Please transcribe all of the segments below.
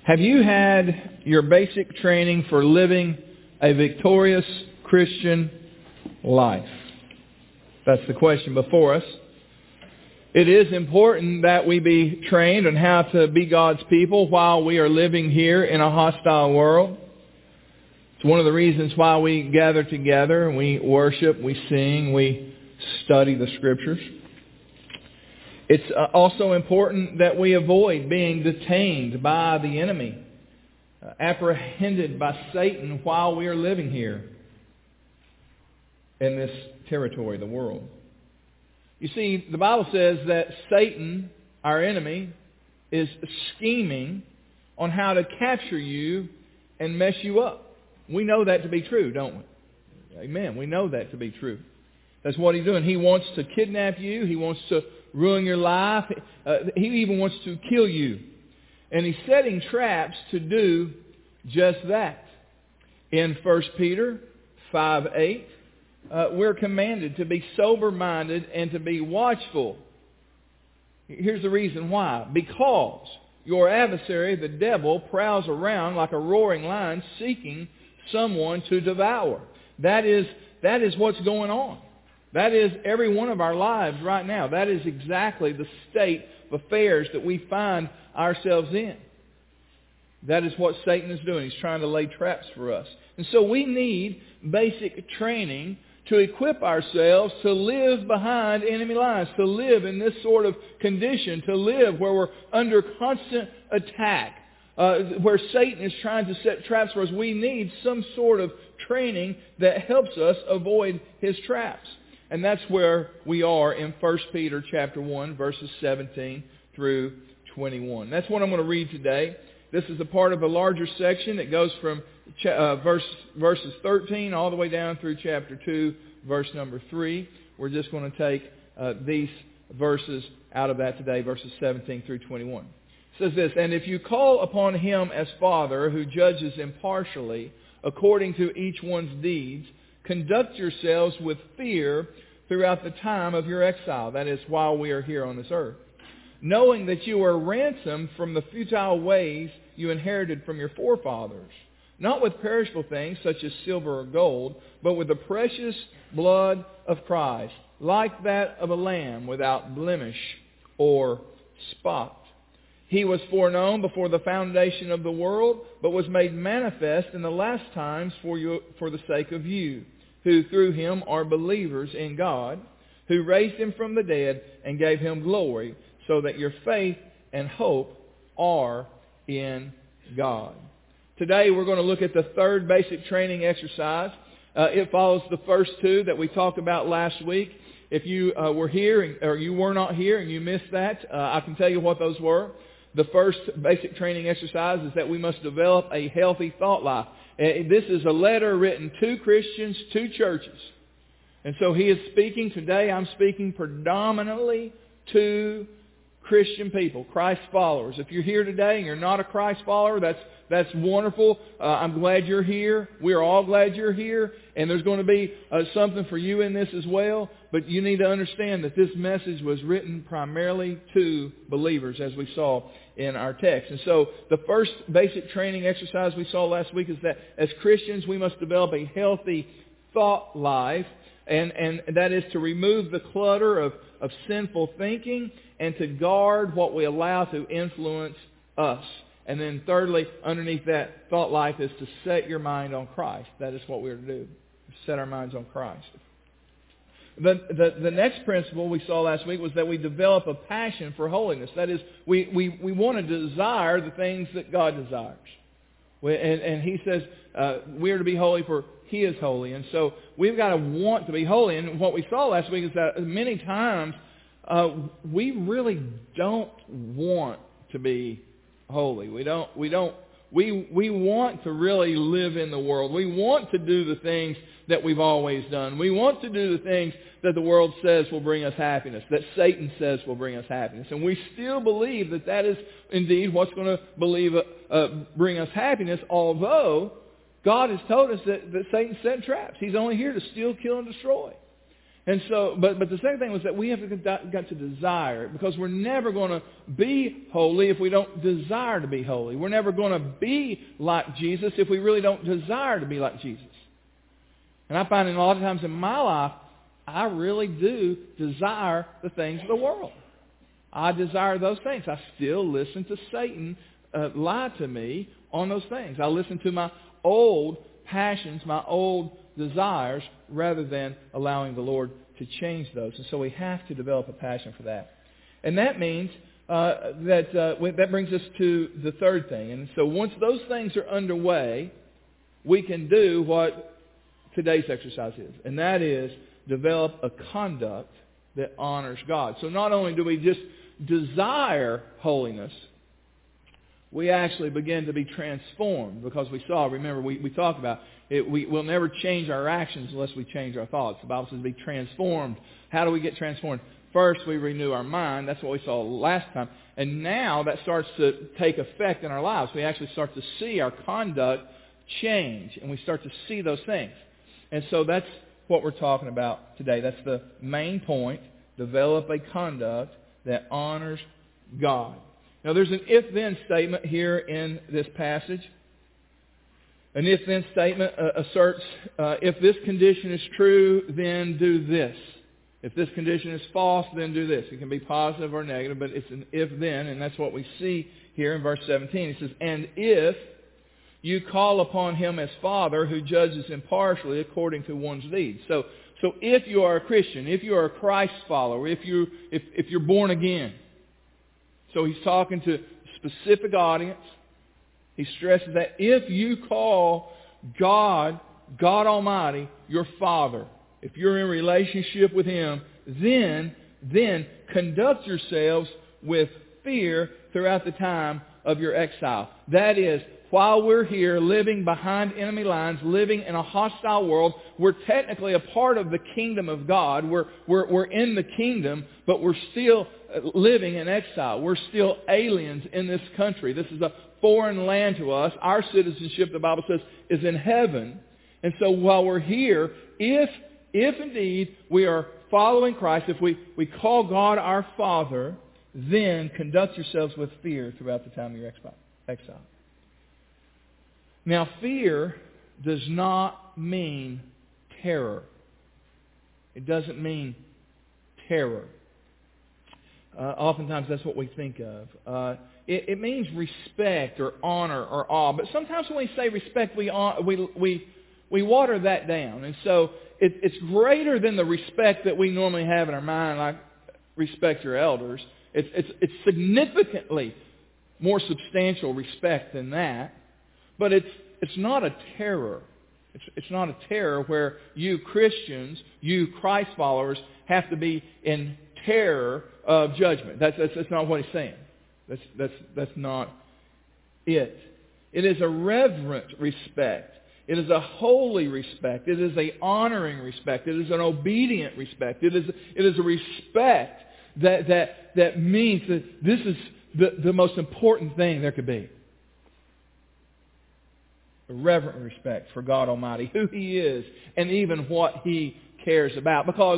Have you had your basic training for living a victorious Christian life? That's the question before us. It is important that we be trained on how to be God's people while we are living here in a hostile world. It's one of the reasons why we gather together, we worship, we sing, we study the Scriptures. It's also important that we avoid being detained by the enemy, apprehended by Satan while we are living here in this territory, the world. You see, the Bible says that Satan, our enemy, is scheming on how to capture you and mess you up. We know that to be true, don't we? Amen. We know that to be true. That's what he's doing. He wants to kidnap you. He wants to ruin your life. He even wants to kill you. And he's setting traps to do just that. In 1 Peter 5:8, we're commanded to be sober-minded and to be watchful. Here's the reason why. Because your adversary, the devil, prowls around like a roaring lion seeking someone to devour. That is what's going on. That is every one of our lives right now. That is exactly the state of affairs that we find ourselves in. That is what Satan is doing. He's trying to lay traps for us. And so we need basic training to equip ourselves to live behind enemy lines, to live in this sort of condition, to live where we're under constant attack, where Satan is trying to set traps for us. We need some sort of training that helps us avoid his traps. And that's where we are in 1 Peter chapter 1, verses 17 through 21. That's what I'm going to read today. This is a part of a larger section that goes from verses 13 all the way down through chapter 2, verse number 3. We're just going to take these verses out of that today, verses 17 through 21. It says this, "And if you call upon him as Father, who judges impartially according to each one's deeds, conduct yourselves with fear throughout the time of your exile," that is, while we are here on this earth, "knowing that you are ransomed from the futile ways you inherited from your forefathers, not with perishable things such as silver or gold, but with the precious blood of Christ, like that of a lamb without blemish or spot. He was foreknown before the foundation of the world, but was made manifest in the last times for the sake of you, who through him are believers in God, who raised him from the dead and gave him glory, so that your faith and hope are in God." Today we're going to look at the third basic training exercise. It follows the first two that we talked about last week. If you were here or you were not here and you missed that, I can tell you what those were. The first basic training exercise is that we must develop a healthy thought life. This is a letter written to Christians, to churches. And so he is speaking today. I'm speaking predominantly to Christian people, Christ followers. If you're here today and you're not a Christ follower, that's wonderful. I'm glad you're here. We're all glad you're here. And there's going to be something for you in this as well. But you need to understand that this message was written primarily to believers, as we saw in our text. And so the first basic training exercise we saw last week is that as Christians we must develop a healthy thought life. And that is to remove the clutter of sinful thinking and to guard what we allow to influence us. And then thirdly, underneath that thought life is to set your mind on Christ. That is what we're to do. Set our minds on Christ. The next principle we saw last week was that we develop a passion for holiness. That is, we want to desire the things that God desires. And he says we are to be holy for he is holy. And so we've got to want to be holy. And what we saw last week is that many times we really don't want to be holy. We want to really live in the world. We want to do the things that we've always done. We want to do the things that the world says will bring us happiness, that Satan says will bring us happiness. And we still believe that that is indeed what's going to bring us happiness, although God has told us that Satan set traps. He's only here to steal, kill, and destroy. And so, but the second thing was that we have got to desire it, because we're never going to be holy if we don't desire to be holy. We're never going to be like Jesus if we really don't desire to be like Jesus. And I find a lot of times in my life, I really do desire the things of the world. I desire those things. I still listen to Satan lie to me on those things. I listen to my old passions, my old desires, rather than allowing the Lord to change those. And so we have to develop a passion for that. And that means that brings us to the third thing. And so once those things are underway, we can do what today's exercise is. And that is develop a conduct that honors God. So not only do we just desire holiness, we actually begin to be transformed, because remember, we talked about it, we'll never change our actions unless we change our thoughts. The Bible says be transformed. How do we get transformed? First, we renew our mind. That's what we saw last time. And now that starts to take effect in our lives. We actually start to see our conduct change, and we start to see those things. And so that's what we're talking about today. That's the main point. Develop a conduct that honors God. Now, there's an if-then statement here in this passage. An if-then statement asserts, if this condition is true, then do this. If this condition is false, then do this. It can be positive or negative, but it's an if-then, and that's what we see here in verse 17. It says, and if you call upon him as Father, who judges impartially according to one's deeds. So if you are a Christian, if you are a Christ follower, if you're born again, so he's talking to a specific audience. He stresses that if you call God Almighty, your Father, if you're in relationship with him, then conduct yourselves with fear throughout the time of your exile. That is, while we're here living behind enemy lines, living in a hostile world, we're technically a part of the kingdom of God. We're in the kingdom, but we're still living in exile. We're still aliens in this country. This is a foreign land to us. Our citizenship, the Bible says, is in heaven. And so while we're here, if indeed we are following Christ, if we call God our Father, then conduct yourselves with fear throughout the time of your exile. Now, fear does not mean terror. It doesn't mean terror. Oftentimes that's what we think of. It means respect or honor or awe. But sometimes when we say respect, we water that down. And so it's greater than the respect that we normally have in our mind, like respect your elders. It's significantly more substantial respect than that. But it's not a terror. It's not a terror where you Christians, you Christ followers, have to be in terror of judgment. That's not what he's saying. That's not it. It is a reverent respect. It is a holy respect. It is a honoring respect. It is an obedient respect. It is a respect that means that this is the most important thing there could be. A reverent respect for God Almighty, who He is, and even what He cares about. Because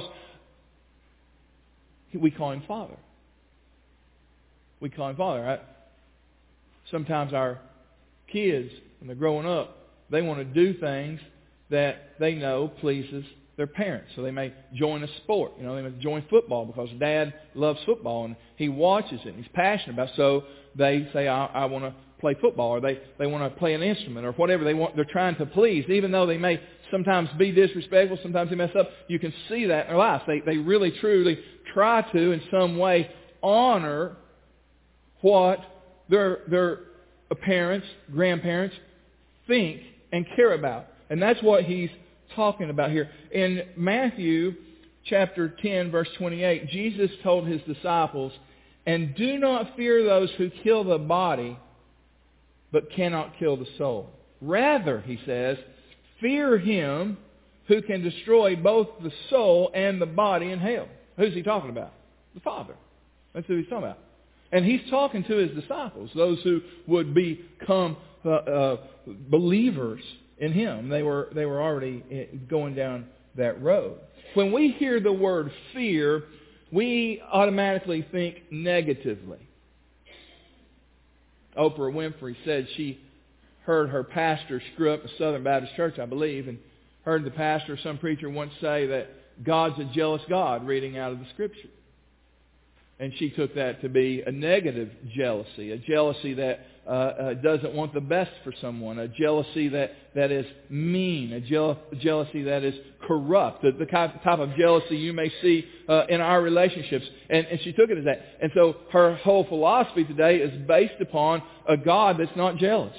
we call Him Father. We call Him Father, right? Sometimes our kids, when they're growing up, they want to do things that they know pleases their parents. So they may join a sport. They may join football because Dad loves football and he watches it and he's passionate about it. So they say, I want to play football, or they want to play an instrument, or whatever they're trying to please. Even though they may sometimes be disrespectful, sometimes they mess up, you can see that in their lives. They really, truly try to, in some way, honor what their parents, grandparents think and care about. And that's what he's talking about here. In Matthew chapter 10, verse 28, Jesus told His disciples, "And do not fear those who kill the body, but cannot kill the soul. Rather," He says, "fear Him who can destroy both the soul and the body in hell." Who's He talking about? The Father. That's who He's talking about. And He's talking to His disciples, those who would become believers in Him. They were already going down that road. When we hear the word fear, we automatically think negatively. Oprah Winfrey said she heard her pastor screw up a Southern Baptist church, I believe, and heard the pastor, some preacher once say that God's a jealous God, reading out of the Scripture. And she took that to be a negative jealousy, a jealousy that doesn't want the best for someone, a jealousy that is mean, a jealousy that is corrupt, the type of jealousy you may see in our relationships. And she took it as that. And so her whole philosophy today is based upon a God that's not jealous.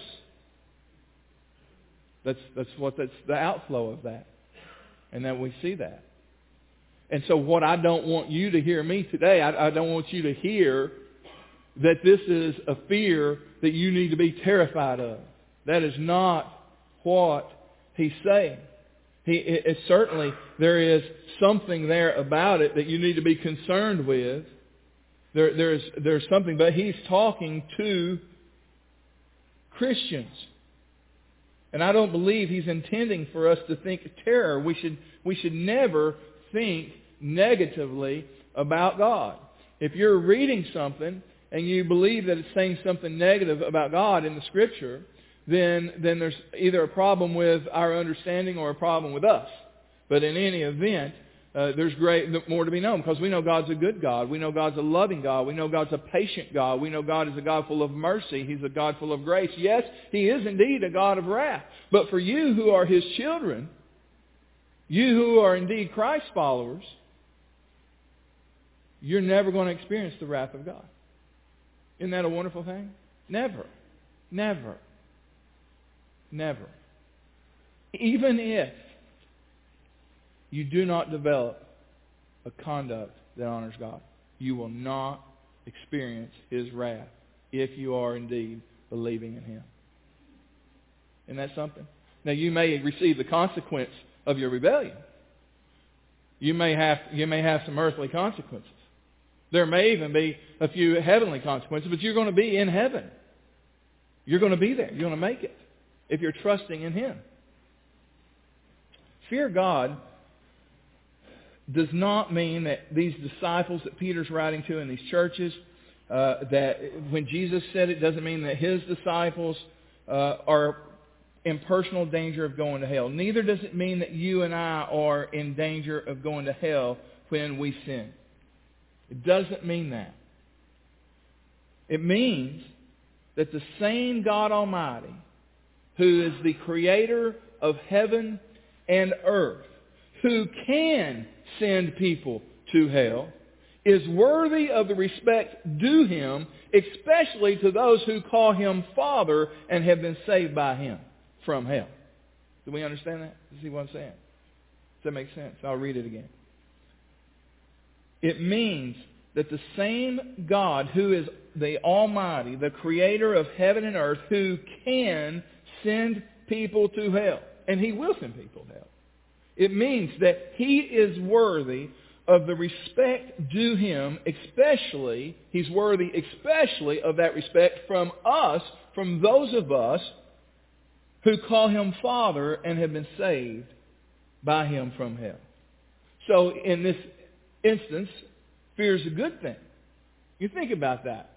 That's the outflow of that. And that we see that. And so what I don't want you to hear me today, I don't want you to hear that this is a fear that you need to be terrified of. That is not what he's saying. Certainly there is something there about it that you need to be concerned with. There's something, but he's talking to Christians. And I don't believe he's intending for us to think terror. We should never think negatively about God. If you're reading something and you believe that it's saying something negative about God in the Scripture, then there's either a problem with our understanding or a problem with us. But in any event, there's more to be known, because we know God's a good God. We know God's a loving God. We know God's a patient God. We know God is a God full of mercy. He's a God full of grace. Yes, He is indeed a God of wrath. But for you who are His children, you who are indeed Christ followers, you're never going to experience the wrath of God. Isn't that a wonderful thing? Never. Never. Never. Even if you do not develop a conduct that honors God, you will not experience His wrath if you are indeed believing in Him. Isn't that something? Now, you may receive the consequence of your rebellion. You may have some earthly consequences. There may even be a few heavenly consequences, but you're going to be in heaven. You're going to be there. You're going to make it if you're trusting in Him. Fear God does not mean that these disciples that Peter's writing to in these churches, that when Jesus said it, doesn't mean that His disciples are in personal danger of going to hell. Neither does it mean that you and I are in danger of going to hell when we sin. It doesn't mean that. It means that the same God Almighty, who is the creator of heaven and earth, who can send people to hell, is worthy of the respect due Him, especially to those who call Him Father and have been saved by Him from hell. Do we understand that? Do you see what I'm saying? Does that make sense? I'll read it again. It means that the same God who is the Almighty, the creator of heaven and earth, who can send people to hell, and He will send people to hell. It means that He is worthy of the respect due Him, especially, He's worthy especially of that respect from us, from those of us who call Him Father and have been saved by Him from hell. So in this instance, fear is a good thing. You think about that.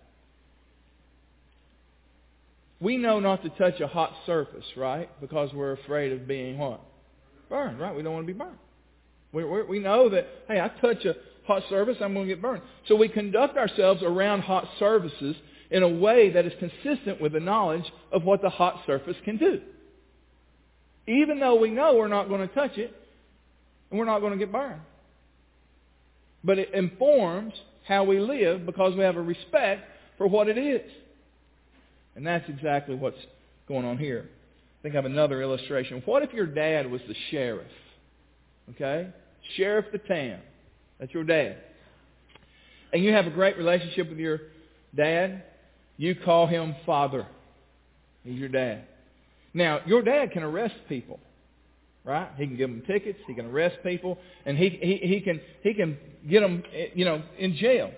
We know not to touch a hot surface, right? Because we're afraid of being what? Burned, right? We don't want to be burned. We know that, hey, I touch a hot surface, I'm going to get burned. So we conduct ourselves around hot surfaces in a way that is consistent with the knowledge of what the hot surface can do. Even though we know we're not going to touch it and we're not going to get burned. But it informs how we live because we have a respect for what it is. And that's exactly what's going on here. I think I have another illustration. What if your dad was the sheriff? Okay? Sheriff the town. That's your dad. And you have a great relationship with your dad. You call him Father. He's your dad. Now, your dad can arrest people. Right? He can give them tickets. He can arrest people. And he can get them, in jail.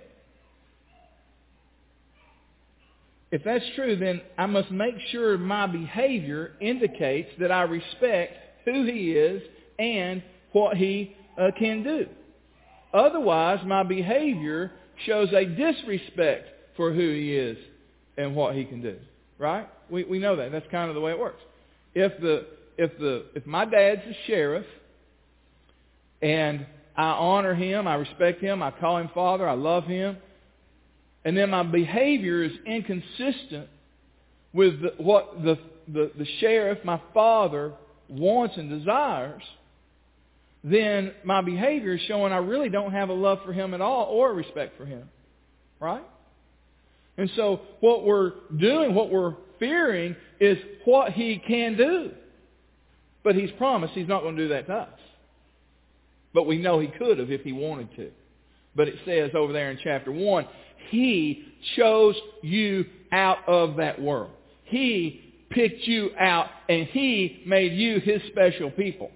If that's true, then I must make sure my behavior indicates that I respect who He is and what He can do. Otherwise, my behavior shows a disrespect for who He is and what He can do. Right? We know that. That's kind of the way it works. If my dad's a sheriff, and I honor him, I respect him, I call him Father, I love him, and then my behavior is inconsistent with what the sheriff, my father, wants and desires, then my behavior is showing I really don't have a love for him at all or a respect for him. Right? And so what we're doing, what we're fearing, is what He can do. But He's promised He's not going to do that to us. But we know He could have if He wanted to. But it says over there in chapter 1, He chose you out of that world. He picked you out and He made you His special people.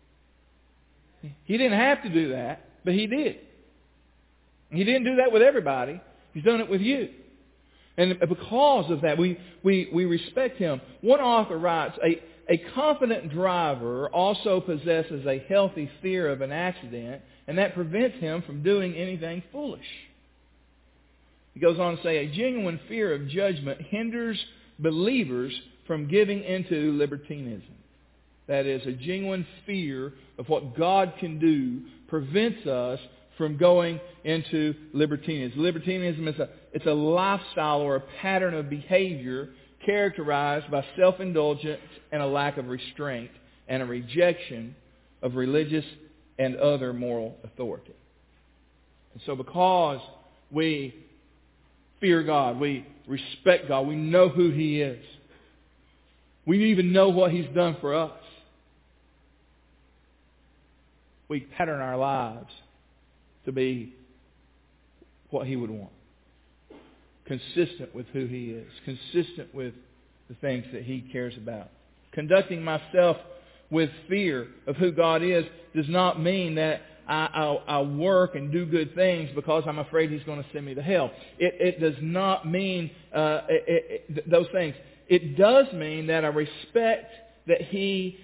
He didn't have to do that, but He did. He didn't do that with everybody. He's done it with you. And because of that, we respect Him. One author writes, a confident driver also possesses a healthy fear of an accident, and that prevents him from doing anything foolish. He goes on to say, a genuine fear of judgment hinders believers from giving into libertinism. That is, a genuine fear of what God can do prevents us from going into libertinism. Libertinism is a lifestyle or a pattern of behavior characterized by self-indulgence and a lack of restraint and a rejection of religious and other moral authority. And so because we fear God, we respect God, we know who He is, we even know what He's done for us, we pattern our lives to be what He would want. Consistent with who He is. Consistent with the things that He cares about. Conducting myself with fear of who God is does not mean that I work and do good things because I'm afraid He's going to send me to hell. It does not mean those things. It does mean that I respect that He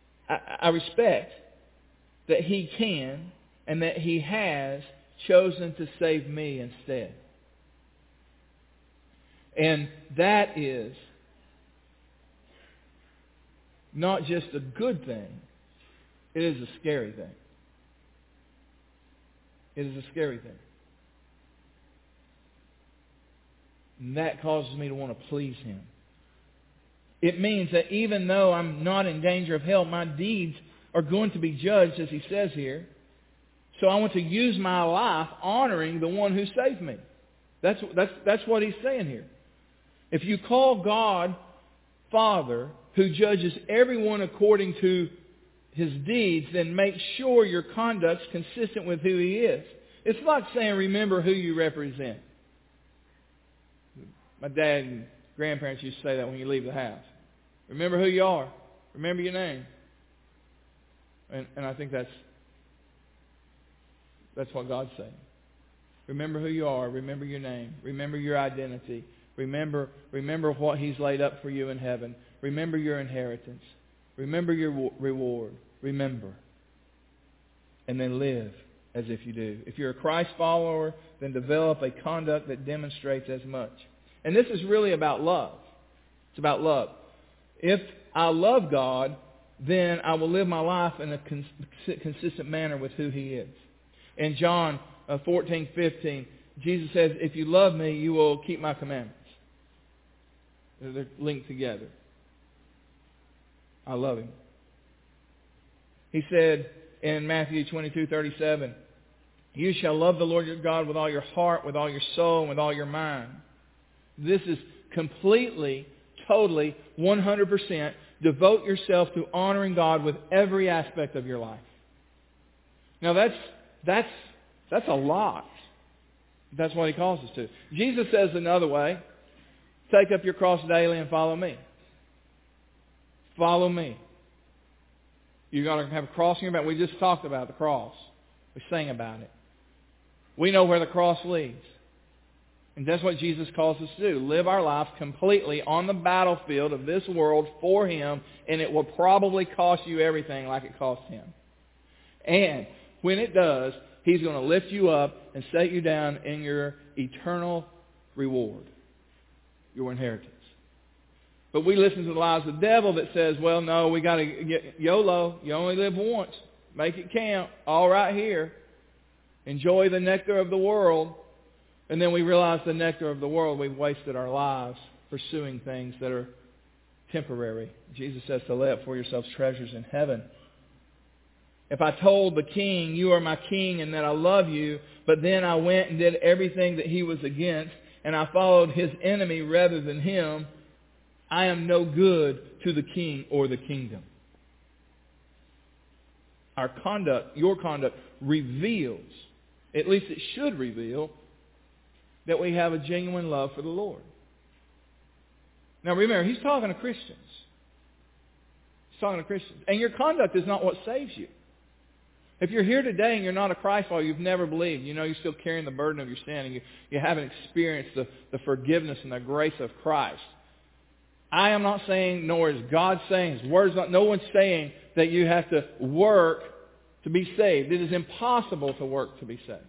can and that He has chosen to save me instead. And that is not just a good thing. It is a scary thing. It is a scary thing. And that causes me to want to please Him. It means that even though I'm not in danger of hell, my deeds are going to be judged, as He says here. So I want to use my life honoring the one who saved me. That's what He's saying here. If you call God Father, who judges everyone according to his deeds, then make sure your conduct's consistent with who He is. It's like saying, remember who you represent. My dad and grandparents used to say that when you leave the house. Remember who you are. Remember your name. And I think that's what God's saying. Remember who you are. Remember your name. Remember your identity. Remember what He's laid up for you in heaven. Remember your inheritance. Remember your reward. Remember. And then live as if you do. If you're a Christ follower, then develop a conduct that demonstrates as much. And this is really about love. It's about love. If I love God, then I will live my life in a consistent manner with who He is. In John 14:15, Jesus says, if you love me, you will keep my commandments. They're linked together. I love Him. He said in Matthew 22:37, you shall love the Lord your God with all your heart, with all your soul, and with all your mind. This is completely, totally, 100% devote yourself to honoring God with every aspect of your life. Now that's a lot. That's what He calls us to. Jesus says another way, take up your cross daily and follow me. Follow me. You're going to have a cross in your back. We just talked about the cross. We sang about it. We know where the cross leads. And that's what Jesus calls us to do. Live our life completely on the battlefield of this world for Him, and it will probably cost you everything like it cost Him. And when it does, He's going to lift you up and set you down in your eternal reward, your inheritance. But we listen to the lies of the devil that says, well, no, we got to get YOLO. You only live once. Make it count. All right here. Enjoy the nectar of the world. And then we realize the nectar of the world, we've wasted our lives pursuing things that are temporary. Jesus says to lay up for yourselves treasures in heaven. If I told the king, you are my king and that I love you, but then I went and did everything that he was against, and I followed his enemy rather than him, I am no good to the king or the kingdom. Our conduct, your conduct, reveals, at least it should reveal, that we have a genuine love for the Lord. Now remember, He's talking to Christians. He's talking to Christians. And your conduct is not what saves you. If you're here today and you're not a Christ follower, you've never believed, you know you're still carrying the burden of your sin, and you haven't experienced the forgiveness and the grace of Christ. I am not saying, nor is God saying, His Word is not, no one's saying that you have to work to be saved. It is impossible to work to be saved.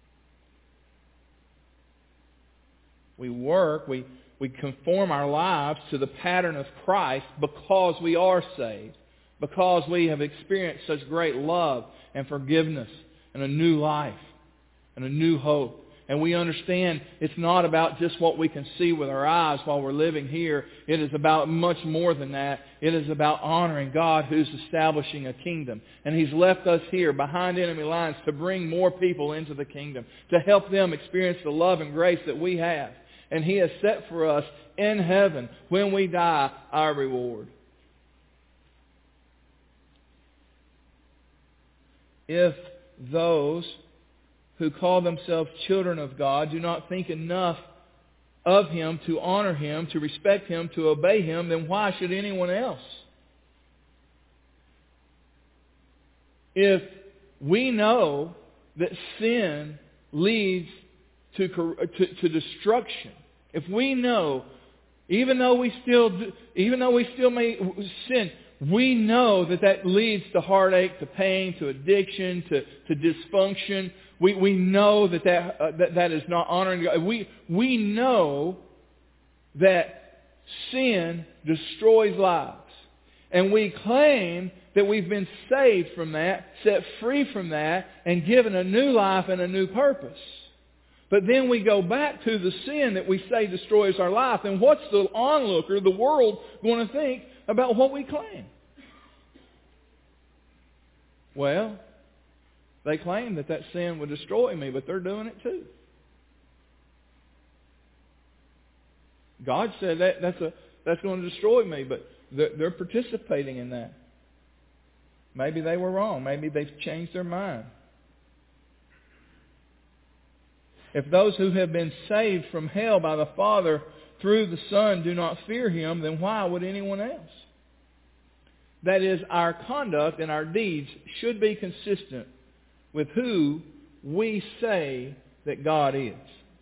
We work, we conform our lives to the pattern of Christ because we are saved, because we have experienced such great love and forgiveness and a new life and a new hope. And we understand it's not about just what we can see with our eyes while we're living here. It is about much more than that. It is about honoring God who's establishing a kingdom. And He's left us here behind enemy lines to bring more people into the kingdom, to help them experience the love and grace that we have. And He has set for us in heaven, when we die, our reward. If those who call themselves children of God do not think enough of Him to honor Him, to respect Him, to obey Him, then why should anyone else? If we know that sin leads to destruction, if we know, even though we still may sin, we know that leads to heartache, to pain, to addiction, to dysfunction. We know that is not honoring God. We know that sin destroys lives. And we claim that we've been saved from that, set free from that, and given a new life and a new purpose. But then we go back to the sin that we say destroys our life. And what's the onlooker, the world, going to think about what we claim? Well, they claim that sin would destroy me, but they're doing it too. God said that's going to destroy me, but they're participating in that. Maybe they were wrong. Maybe they've changed their mind. If those who have been saved from hell by the Father through the Son do not fear Him, then why would anyone else? That is, our conduct and our deeds should be consistent with who we say that God is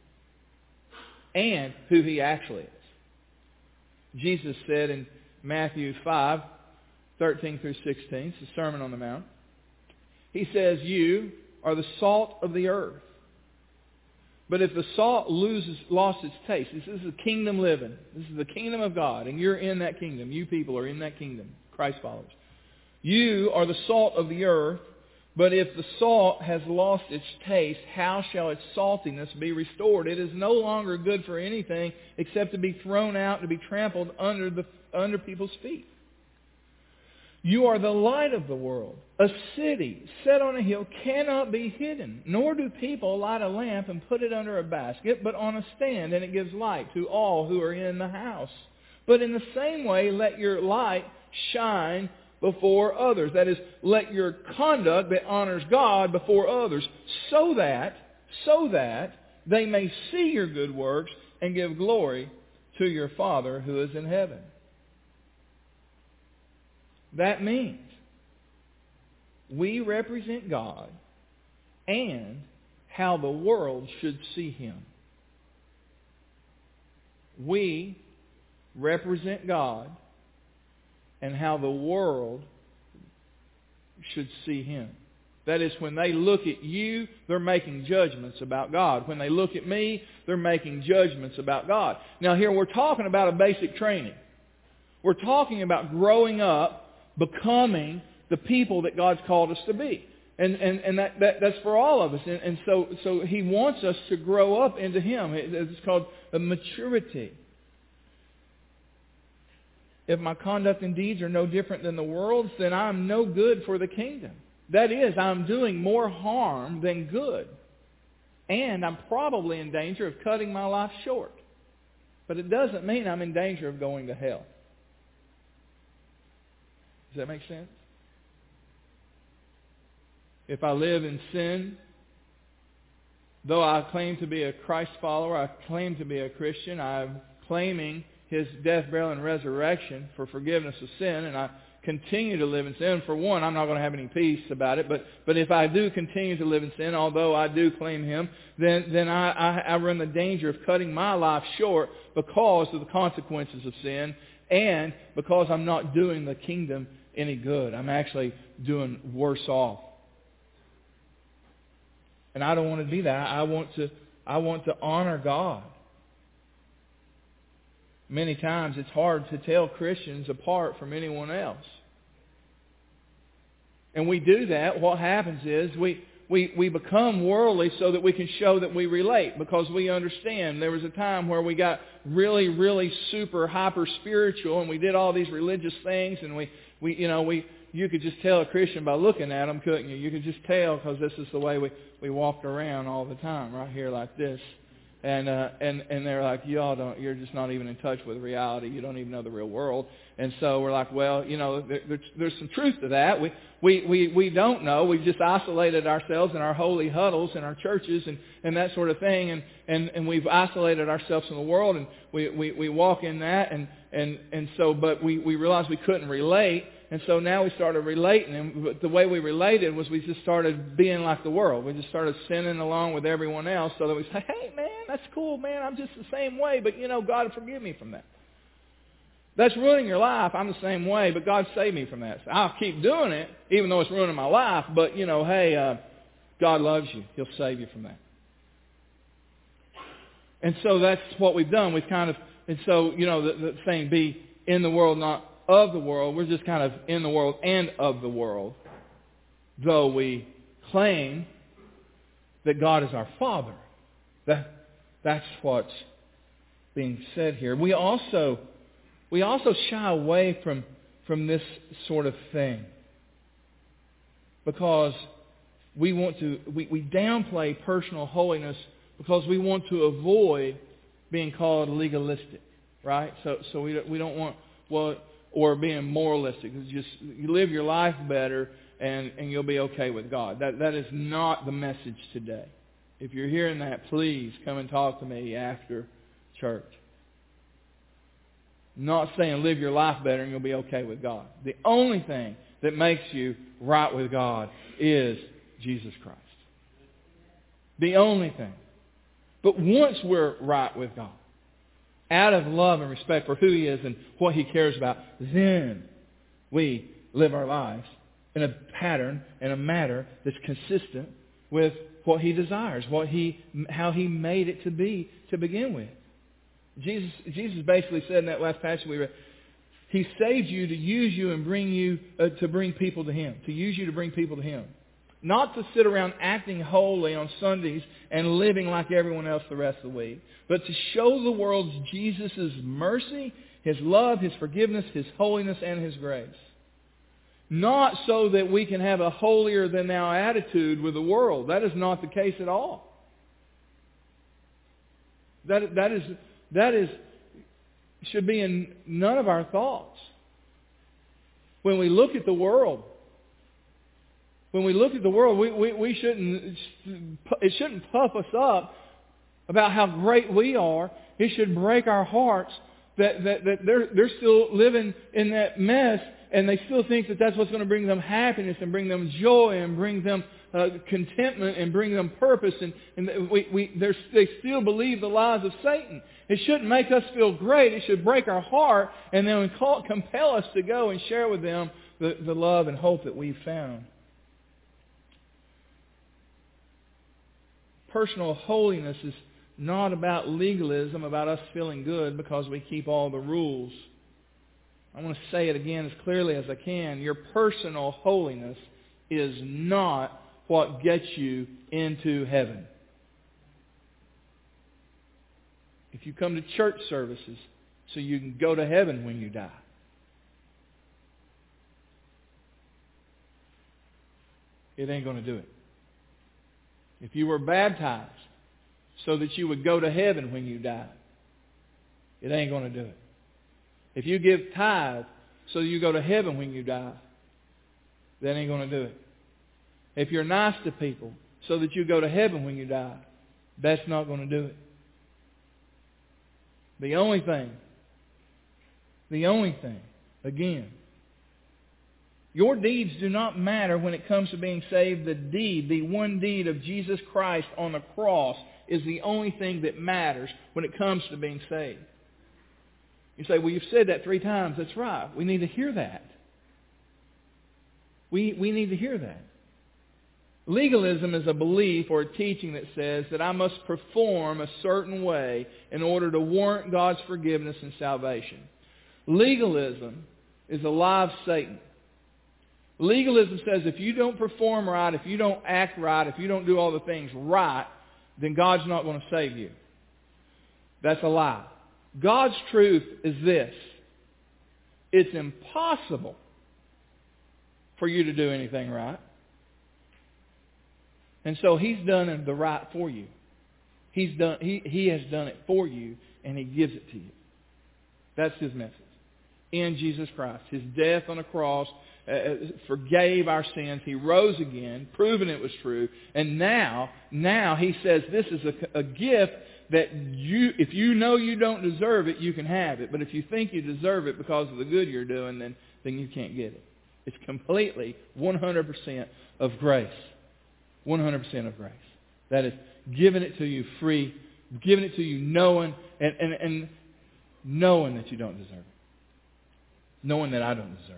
and who He actually is. Jesus said in Matthew 5:13 through 16, it's the Sermon on the Mount, He says, you are the salt of the earth. But if the salt lost its taste, this is a kingdom living. This is the kingdom of God, and you're in that kingdom. You people are in that kingdom, Christ followers. You are the salt of the earth, but if the salt has lost its taste, how shall its saltiness be restored? It is no longer good for anything except to be thrown out, to be trampled under people's feet. You are the light of the world. A city set on a hill cannot be hidden, nor do people light a lamp and put it under a basket, but on a stand, and it gives light to all who are in the house. But in the same way, let your light shine before others. That is, let your conduct that honors God before others, so that they may see your good works and give glory to your Father who is in heaven. That means we represent God and how the world should see Him. We represent God and how the world should see Him. That is, when they look at you, they're making judgments about God. When they look at me, they're making judgments about God. Now here we're talking about a basic training. We're talking about growing up, becoming the people that God's called us to be. And that's for all of us. And so He wants us to grow up into Him. It's called a maturity. If my conduct and deeds are no different than the world's, then I'm no good for the kingdom. That is, I'm doing more harm than good. And I'm probably in danger of cutting my life short. But it doesn't mean I'm in danger of going to hell. Does that make sense? If I live in sin, though I claim to be a Christ follower, I claim to be a Christian, I'm claiming His death, burial, and resurrection for forgiveness of sin, and I continue to live in sin. For one, I'm not going to have any peace about it, but if I do continue to live in sin, although I do claim Him, then I run the danger of cutting my life short because of the consequences of sin and because I'm not doing the kingdom any good. I'm actually doing worse off. And I don't want to be that. I want to honor God. Many times it's hard to tell Christians apart from anyone else. And we do that. What happens is we become worldly so that we can show that we relate, because we understand. There was a time where we got really, really super hyper spiritual and we did all these religious things, and you could just tell a Christian by looking at them, couldn't you? You could just tell, because this is the way we walked around all the time, right here like this. And they're like, you're just not even in touch with reality. You don't even know the real world. And so we're like, well, there's some truth to that. We don't know. We've just isolated ourselves in our holy huddles in our churches and that sort of thing. And we've isolated ourselves from the world, and we walk in that. But we realized we couldn't relate. And so now we started relating, and the way we related was we just started being like the world. We just started sinning along with everyone else, so that we say, hey, man, that's cool, man. I'm just the same way, but, God forgive me from that. That's ruining your life. I'm the same way, but God saved me from that. So I'll keep doing it, even though it's ruining my life, but, hey, God loves you. He'll save you from that. And so that's what we've done. The saying, be in the world, not of the world. We're just kind of in the world and of the world, though we claim that God is our Father. That's what's being said here. We also shy away from this sort of thing because we downplay personal holiness because we want to avoid being called legalistic, right? So we don't want or being moralistic. It's just you live your life better and you'll be okay with God. That is not the message today. If you're hearing that, please come and talk to me after church. I'm not saying live your life better and you'll be okay with God. The only thing that makes you right with God is Jesus Christ. The only thing. But once we're right with God, out of love and respect for who He is and what He cares about, then we live our lives in a pattern and a manner that's consistent with what He desires, how He made it to be to begin with. Jesus basically said in that last passage we read, He saved you to use you and bring you to bring people to Him, to use you to bring people to Him. Not to sit around acting holy on Sundays and living like everyone else the rest of the week, but to show the world Jesus' mercy, His love, His forgiveness, His holiness, and His grace. Not so that we can have a holier-than-thou attitude with the world. That is not the case at all. That should be in none of our thoughts. When we look at the world, we shouldn't. It shouldn't puff us up about how great we are. It should break our hearts that they're still living in that mess, and they still think that that's what's going to bring them happiness and bring them joy and bring them contentment and bring them purpose. And they still believe the lies of Satan. It shouldn't make us feel great. It should break our heart and then compel us to go and share with them the love and hope that we've found personal holiness is not about legalism, about us feeling good because we keep all the rules. I want to say it again as clearly as I can. Your personal holiness is not what gets you into heaven. If you come to church services so you can go to heaven when you die, it ain't going to do it. If you were baptized so that you would go to heaven when you die, it ain't going to do it. If you give tithe so you go to heaven when you die, that ain't going to do it. If you're nice to people so that you go to heaven when you die, that's not going to do it. The only thing, again, your deeds do not matter when it comes to being saved. The one deed of Jesus Christ on the cross is the only thing that matters when it comes to being saved. You say, well, you've said that 3 times. That's right. We need to hear that. We need to hear that. Legalism is a belief or a teaching that says that I must perform a certain way in order to warrant God's forgiveness and salvation. Legalism is a lie of Satan. Legalism says if you don't perform right, if you don't act right, if you don't do all the things right, then God's not going to save you. That's a lie. God's truth is this. It's impossible for you to do anything right. And so He's done the right for you. He has done it for you, and He gives it to you. That's His message. In Jesus Christ. His death on the cross forgave our sins. He rose again, proving it was true. And now He says this is a gift that if you know you don't deserve it, you can have it. But if you think you deserve it because of the good you're doing, then you can't get it. It's completely 100% of grace. 100% of grace. That is giving it to you free, giving it to you knowing and knowing that you don't deserve it. Knowing that I don't deserve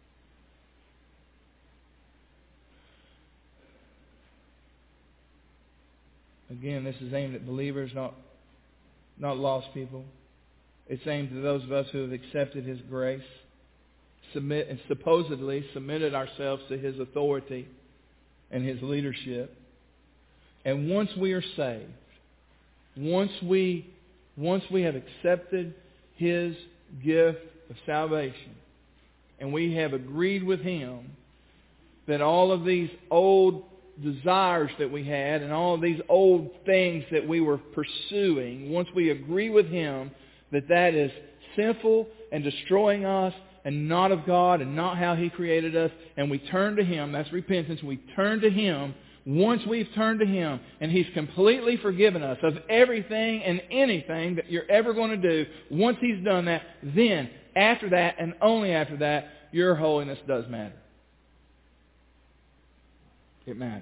it. Again, this is aimed at believers, not lost people. It's aimed to those of us who have accepted His grace, supposedly submitted ourselves to His authority and His leadership. And once we are saved, once we have accepted His gift of salvation, and we have agreed with Him that all of these old desires that we had and all of these old things that we were pursuing, once we agree with Him that is sinful and destroying us and not of God and not how He created us, and we turn to Him, that's repentance, we turn to Him. Once we've turned to Him and He's completely forgiven us of everything and anything that you're ever going to do, once He's done that, then after that and only after that, your holiness does matter. It matters.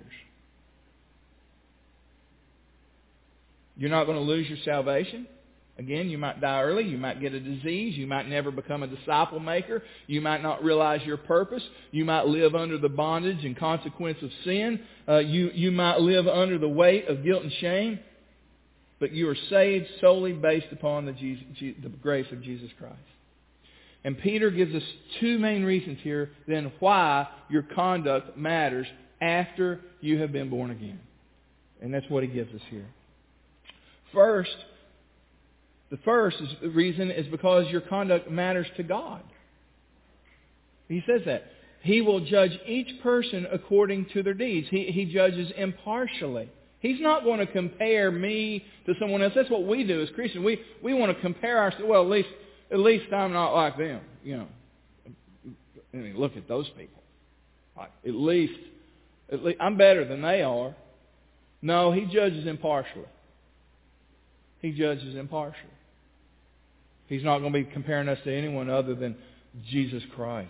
You're not going to lose your salvation. Again, you might die early. You might get a disease. You might never become a disciple maker. You might not realize your purpose. You might live under the bondage and consequence of sin. You might live under the weight of guilt and shame. But you are saved solely based upon the grace of Jesus Christ. And Peter gives us 2 main reasons here then why your conduct matters after you have been born again. And that's what he gives us here. The first reason is because your conduct matters to God. He says that. He will judge each person according to their deeds. He judges impartially. He's not going to compare me to someone else. That's what we do as Christians. We want to compare ourselves. Well, at least I'm not like them. You know, I mean, look at those people. At least I'm better than they are. No, He judges impartially. He judges impartially. He's not going to be comparing us to anyone other than Jesus Christ.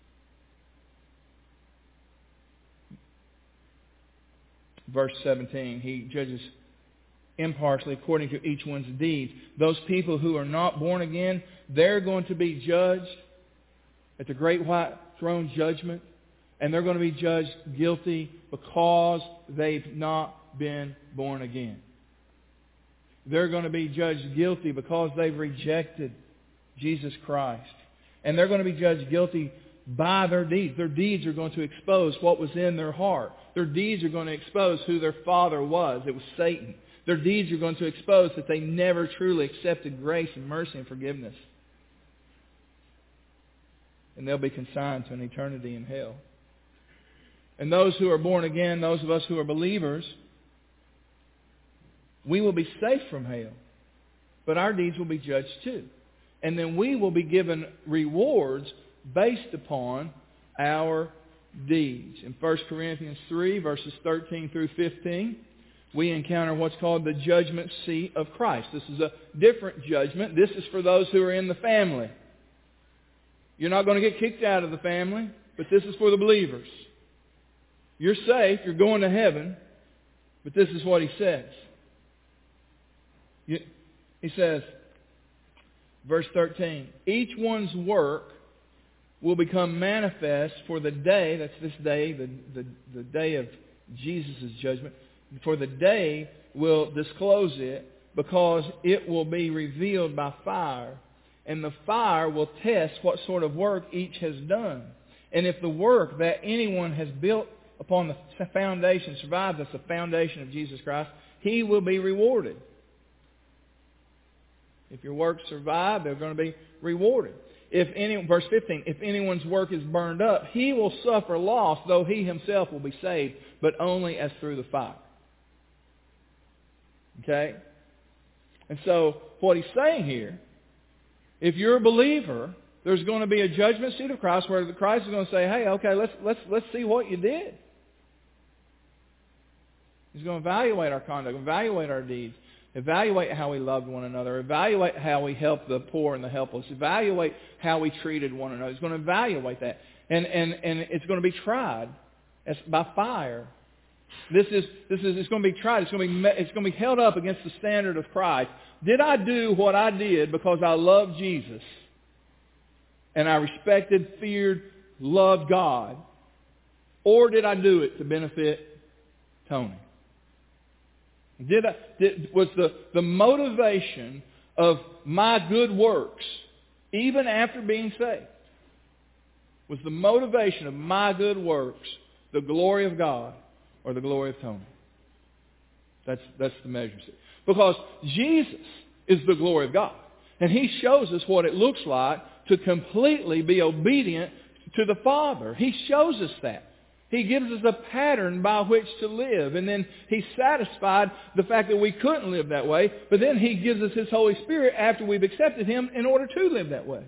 Verse 17, He judges impartially according to each one's deeds. Those people who are not born again, they're going to be judged at the great white throne judgment. And they're going to be judged guilty because they've not been born again. They're going to be judged guilty because they've rejected Jesus Christ. And they're going to be judged guilty by their deeds. Their deeds are going to expose what was in their heart. Their deeds are going to expose who their father was. It was Satan. Their deeds are going to expose that they never truly accepted grace and mercy and forgiveness. And they'll be consigned to an eternity in hell. And those who are born again, those of us who are believers, we will be safe from hell. But our deeds will be judged too. And then we will be given rewards based upon our deeds. In 1 Corinthians 3, verses 13 through 15, we encounter what's called the judgment seat of Christ. This is a different judgment. This is for those who are in the family. You're not going to get kicked out of the family, but this is for the believers. You're safe, you're going to heaven, but this is what he says. He says, verse 13, each one's work will become manifest for the day, that's this day, the day of Jesus' judgment, for the day will disclose it, because it will be revealed by fire, and the fire will test what sort of work each has done. And if the work that anyone has built upon the foundation survives, that's the foundation of Jesus Christ, he will be rewarded. If your works survive, they're going to be rewarded. Verse 15, if anyone's work is burned up, he will suffer loss, though he himself will be saved, but only as through the fire. Okay? And so, what he's saying here, if you're a believer, there's going to be a judgment seat of Christ where Christ is going to say, hey, okay, let's see what you did. He's going to evaluate our conduct, evaluate our deeds, evaluate how we loved one another, evaluate how we helped the poor and the helpless, evaluate how we treated one another. He's going to evaluate that. And it's going to be tried by fire. It's going to be tried. It's going to be held up against the standard of Christ. Did I do what I did because I loved Jesus and I respected, feared, loved God? Or did I do it to benefit Tony? Was the motivation of my good works, even after being saved, was the motivation of my good works the glory of God or the glory of Tony? That's the measure. Because Jesus is the glory of God. And He shows us what it looks like to completely be obedient to the Father. He shows us that. He gives us a pattern by which to live. And then He satisfied the fact that we couldn't live that way. But then He gives us His Holy Spirit after we've accepted Him in order to live that way.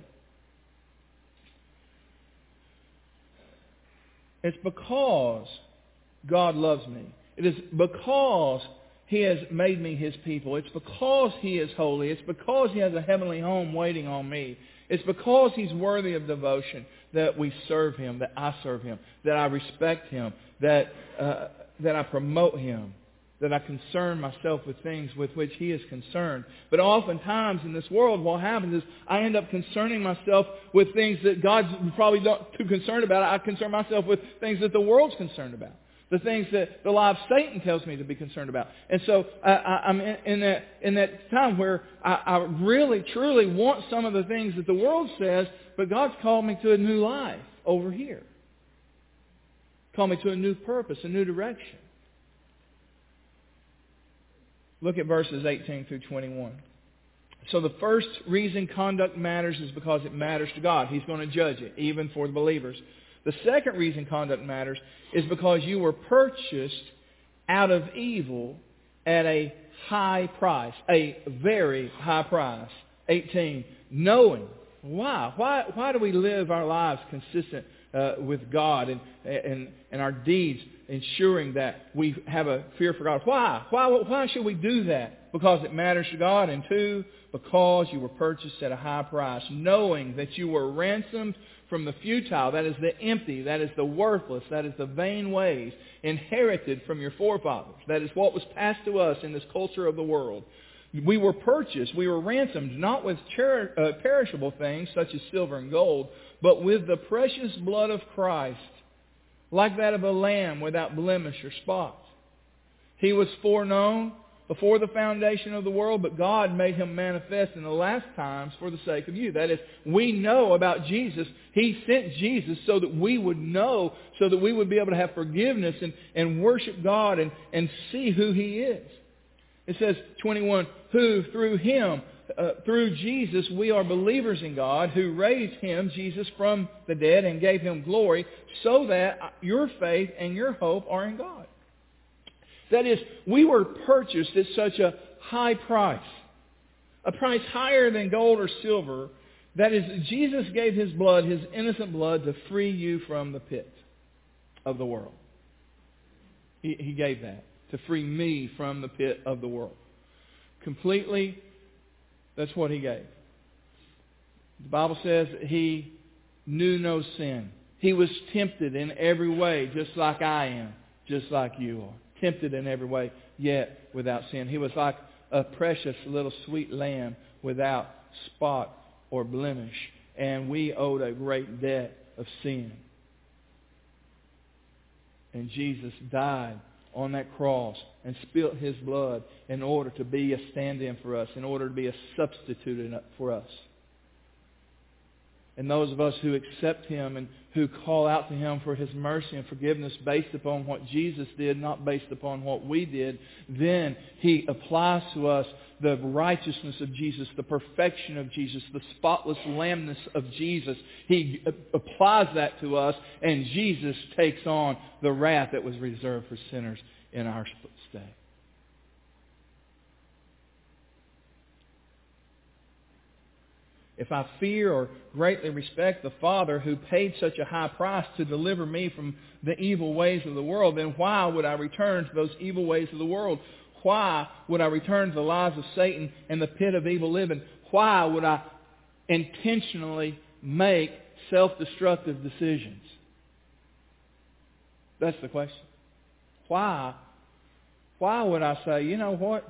It's because God loves me. It is because He has made me His people. It's because He is holy. It's because He has a heavenly home waiting on me. It's because He's worthy of devotion that we serve Him, that I serve Him, that I respect Him, that I promote Him, that I concern myself with things with which He is concerned. But oftentimes in this world, what happens is I end up concerning myself with things that God's probably not too concerned about. I concern myself with things that the world's concerned about. The things that the lie of Satan tells me to be concerned about. And so I'm in that time where I really, truly want some of the things that the world says, but God's called me to a new life over here. Called me to a new purpose, a new direction. Look at verses 18 through 21. So the first reason conduct matters is because it matters to God. He's going to judge it, even for the believers. The second reason conduct matters is because you were purchased out of evil at a high price, a very high price. 18, knowing. Why do we live our lives consistent with God and our deeds ensuring that we have a fear for God? Why should we do that? Because it matters to God. And two, because you were purchased at a high price, knowing that you were ransomed from the futile, that is the empty, that is the worthless, that is the vain ways, inherited from your forefathers. That is what was passed to us in this culture of the world. We were purchased, we were ransomed, not with perishable things such as silver and gold, but with the precious blood of Christ, like that of a lamb without blemish or spot. He was foreknown before the foundation of the world, but God made Him manifest in the last times for the sake of you. That is, we know about Jesus. He sent Jesus so that we would know, so that we would be able to have forgiveness and worship God and see who He is. It says, 21, who through Him, through Jesus, we are believers in God, who raised Him, Jesus, from the dead and gave Him glory, so that your faith and your hope are in God. That is, we were purchased at such a high price, a price higher than gold or silver. That is, Jesus gave His blood, His innocent blood, to free you from the pit of the world. He gave that to free me from the pit of the world. Completely, that's what He gave. The Bible says that He knew no sin. He was tempted in every way, just like I am, just like you are. Tempted in every way, yet without sin. He was like a precious little sweet lamb without spot or blemish. And we owed a great debt of sin. And Jesus died on that cross and spilt His blood in order to be a stand-in for us, in order to be a substitute for us. And those of us who accept Him and who call out to Him for His mercy and forgiveness based upon what Jesus did, not based upon what we did, then He applies to us the righteousness of Jesus, the perfection of Jesus, the spotless lambness of Jesus. He applies that to us, and Jesus takes on the wrath that was reserved for sinners in our stead. If I fear or greatly respect the Father who paid such a high price to deliver me from the evil ways of the world, then why would I return to those evil ways of the world? Why would I return to the lies of Satan and the pit of evil living? Why would I intentionally make self-destructive decisions? That's the question. Why? Why would I say, you know what?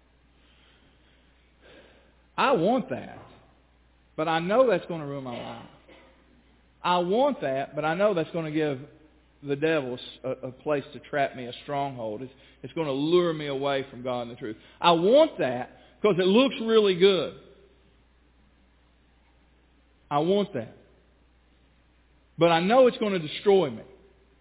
I want that. But I know that's going to ruin my life. I want that, but I know that's going to give the devil a place to trap me, a stronghold. It's going to lure me away from God and the truth. I want that because it looks really good. I want that. But I know it's going to destroy me.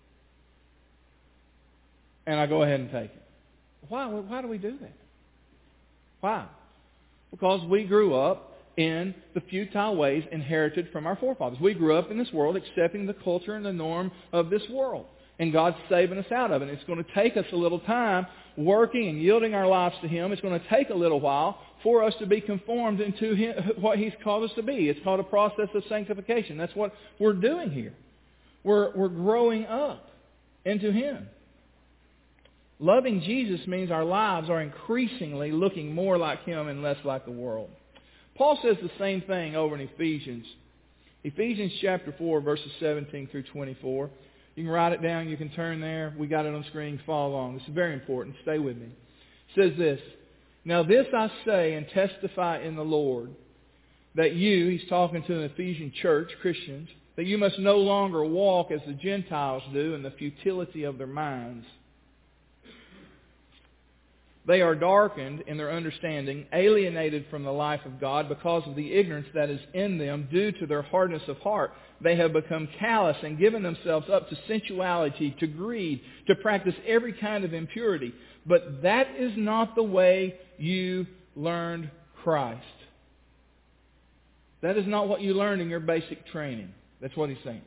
And I go ahead and take it. Why do we do that? Why? Because we grew up in the futile ways inherited from our forefathers. We grew up in this world accepting the culture and the norm of this world. And God's saving us out of it. And it's going to take us a little time working and yielding our lives to Him. It's going to take a little while for us to be conformed into what He's called us to be. It's called a process of sanctification. That's what we're doing here. We're growing up into Him. Loving Jesus means our lives are increasingly looking more like Him and less like the world. Paul says the same thing over in Ephesians. Ephesians chapter 4, verses 17 through 24. You can write it down. You can turn there. We got it on screen. Follow along. This is very important. Stay with me. It says this, now this I say and testify in the Lord, that you, he's talking to an Ephesian church, Christians, that you must no longer walk as the Gentiles do in the futility of their minds. They are darkened in their understanding, alienated from the life of God because of the ignorance that is in them due to their hardness of heart. They have become callous and given themselves up to sensuality, to greed, to practice every kind of impurity. But that is not the way you learned Christ. That is not what you learned in your basic training. That's what he's saying.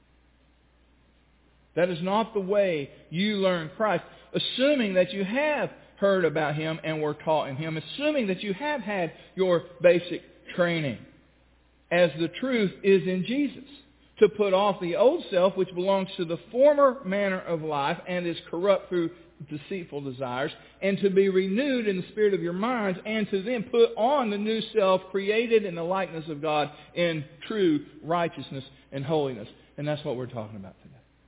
That is not the way you learn Christ. Assuming that you have heard about Him and were taught in Him, assuming that you have had your basic training, as the truth is in Jesus, to put off the old self which belongs to the former manner of life and is corrupt through deceitful desires, and to be renewed in the spirit of your minds, and to then put on the new self created in the likeness of God in true righteousness and holiness. And that's what we're talking about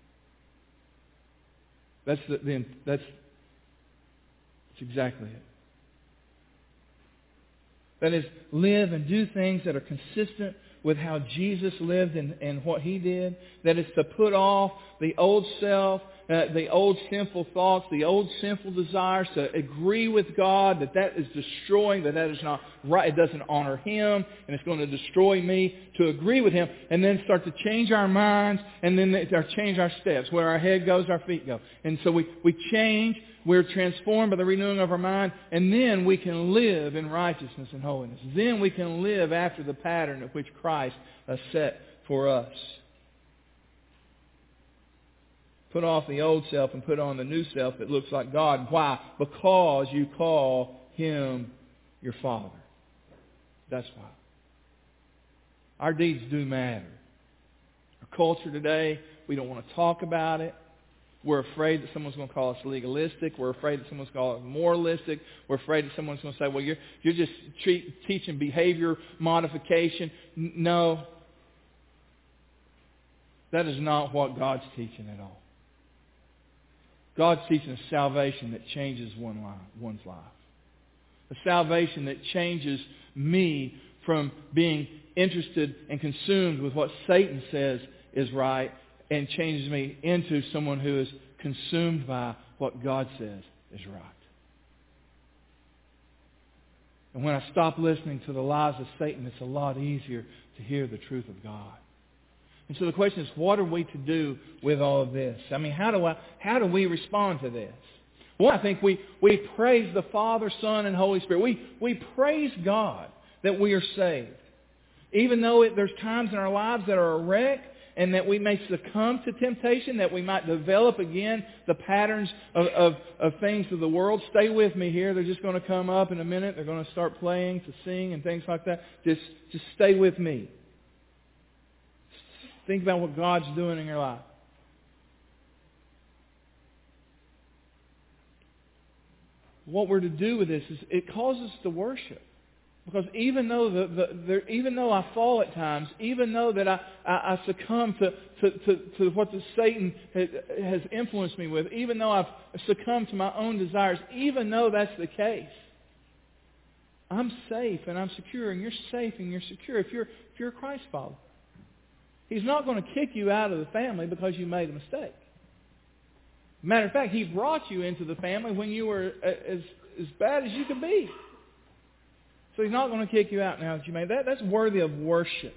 today. That's exactly it. That is, live and do things that are consistent with how Jesus lived and what He did, that it's to put off the old self, the old sinful thoughts, the old sinful desires, to agree with God that is destroying, that is not right, it doesn't honor Him, and it's going to destroy me, to agree with Him, and then start to change our minds, and then change our steps. Where our head goes, our feet go. And so we change, we're transformed by the renewing of our mind, and then we can live in righteousness and holiness. Then we can live after the pattern of which Christ has set for us. Put off the old self and put on the new self that looks like God. Why? Because you call Him your Father. That's why. Our deeds do matter. Our culture today, we don't want to talk about it. We're afraid that someone's going to call us legalistic. We're afraid that someone's going to call us moralistic. We're afraid that someone's going to say, well, you're just teaching behavior modification. No. That is not what God's teaching at all. God's teaching a salvation that changes one's life. A salvation that changes me from being interested and consumed with what Satan says is right, and changes me into someone who is consumed by what God says is right. And when I stop listening to the lies of Satan, it's a lot easier to hear the truth of God. And so the question is, what are we to do with all of this? I mean, how do we respond to this? Well, I think we praise the Father, Son, and Holy Spirit. We praise God that we are saved. Even though there's times in our lives that are a wreck, and that we may succumb to temptation, that we might develop again the patterns of things of the world. Stay with me here. They're just going to come up in a minute. They're going to start playing to sing and things like that. Just stay with me. Think about what God's doing in your life. What we're to do with this is it calls us to worship. Because even though I fall at times, even though that I succumb to what Satan has influenced me with, even though I've succumbed to my own desires, even though that's the case, I'm safe and I'm secure, and you're safe and you're secure if you're a Christ follower. He's not going to kick you out of the family because you made a mistake. Matter of fact, He brought you into the family when you were as bad as you could be. So He's not going to kick you out now that you made that. That's worthy of worship.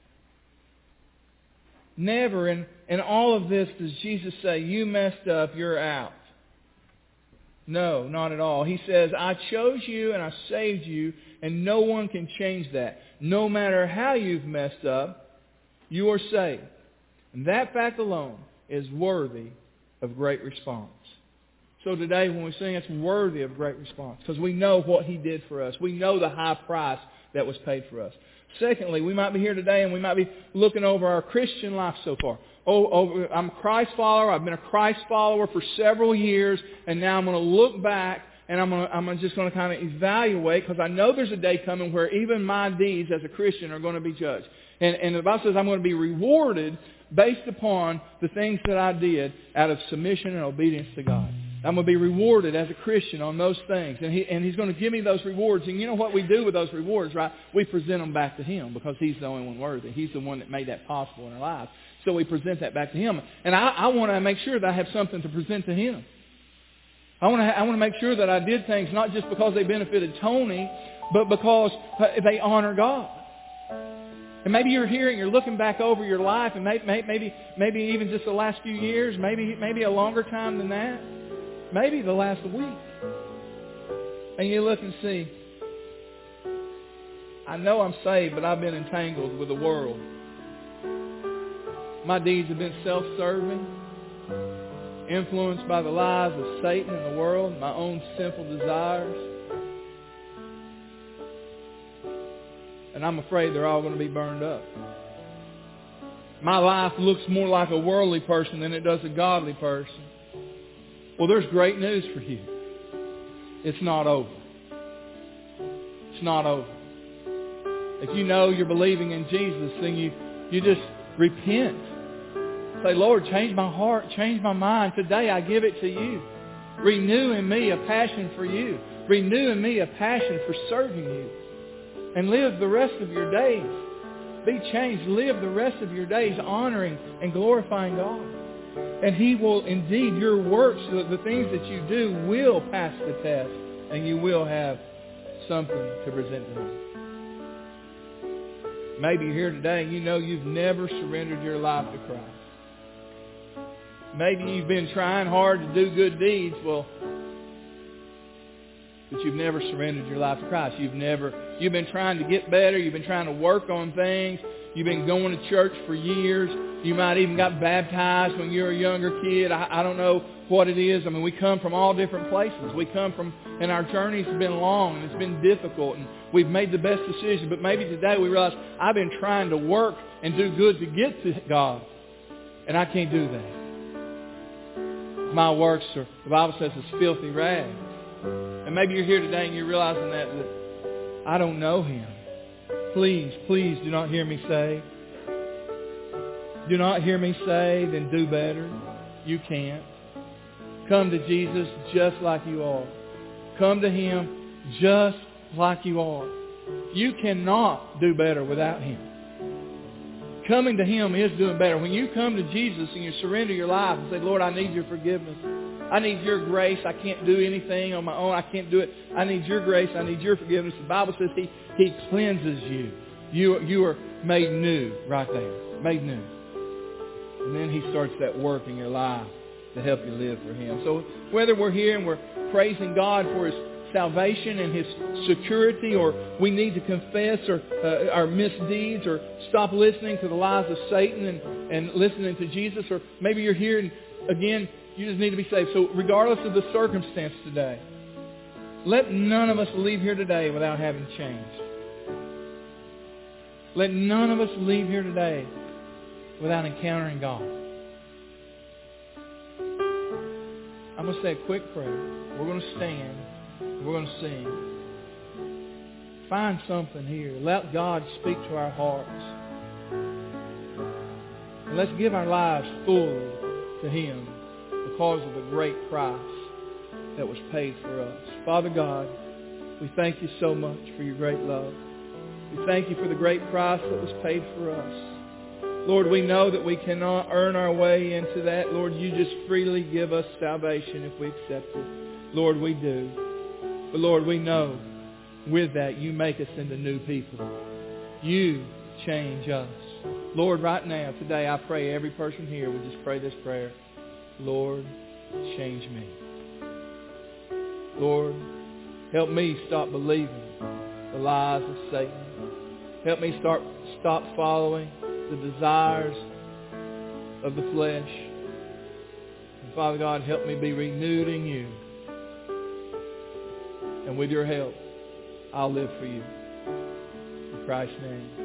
Never in all of this does Jesus say, you messed up, you're out. No, not at all. He says, I chose you and I saved you, and no one can change that. No matter how you've messed up, you are saved. And that fact alone is worthy of great response. So today when we sing, it's worthy of great response because we know what He did for us. We know the high price that was paid for us. Secondly, we might be here today and we might be looking over our Christian life so far. I'm a Christ follower. I've been a Christ follower for several years, and now I'm going to look back and I'm just going to kind of evaluate, because I know there's a day coming where even my deeds as a Christian are going to be judged. And the Bible says I'm going to be rewarded based upon the things that I did out of submission and obedience to God. I'm going to be rewarded as a Christian on those things. And He's going to give me those rewards. And you know what we do with those rewards, right? We present them back to Him because He's the only one worthy. He's the one that made that possible in our lives. So we present that back to Him. And I want to make sure that I have something to present to Him. I want to make sure that I did things not just because they benefited Tony, but because they honor God. And maybe you're here and you're looking back over your life, and maybe even just the last few years, maybe a longer time than that. Maybe the last week. And you look and see, I know I'm saved, but I've been entangled with the world. My deeds have been self-serving, influenced by the lies of Satan and the world, my own sinful desires. And I'm afraid they're all going to be burned up. My life looks more like a worldly person than it does a godly person. Well, there's great news for you. It's not over. It's not over. If you know you're believing in Jesus, then you just repent. Say, Lord, change my heart, change my mind. Today I give it to you. Renew in me a passion for you. Renew in me a passion for serving you. And live the rest of your days Be changed. Live the rest of your days honoring and glorifying God. And He will indeed, your works, the things that you do will pass the test. And you will have something to present to Him. Maybe you're here today and you know you've never surrendered your life to Christ. Maybe you've been trying hard to do good deeds, but you've never surrendered your life to Christ. You've been trying to get better. You've been trying to work on things. You've been going to church for years. You might even got baptized when you were a younger kid. I don't know what it is. I mean, we come from all different places. We come from, and our journey's been long and it's been difficult and we've made the best decision. But maybe today we realize I've been trying to work and do good to get to God, and I can't do that. My works are, the Bible says, it's filthy rags. And maybe you're here today and you're realizing that I don't know Him. Please, please do not hear me say. Do not hear me say, then do better. You can't. Come to Jesus just like you are. Come to Him just like you are. You cannot do better without Him. Coming to Him is doing better. When you come to Jesus and you surrender your life and say, Lord, I need your forgiveness. I need your grace. I can't do anything on my own. I can't do it. I need your grace. I need your forgiveness. The Bible says He cleanses you. You are made new right there. Made new. And then He starts that work in your life to help you live for Him. So whether we're here and we're praising God for His salvation and His security, or we need to confess our misdeeds, or stop listening to the lies of Satan and listening to Jesus, or maybe you're here and again, you just need to be saved. So regardless of the circumstance today, let none of us leave here today without having changed. Let none of us leave here today without encountering God. I'm going to say a quick prayer. We're going to stand. We're going to sing. Find something here. Let God speak to our hearts. And let's give our lives fully to Him because of the great price that was paid for us. Father God, we thank You so much for Your great love. We thank You for the great price that was paid for us. Lord, we know that we cannot earn our way into that. Lord, You just freely give us salvation if we accept it. Lord, we do. But Lord, we know with that You make us into new people. You change us. Lord, right now, today, I pray every person here would just pray this prayer. Lord, change me. Lord, help me stop believing the lies of Satan. Help me stop following the desires of the flesh. And Father God, help me be renewed in You. And with Your help, I'll live for You. In Christ's name.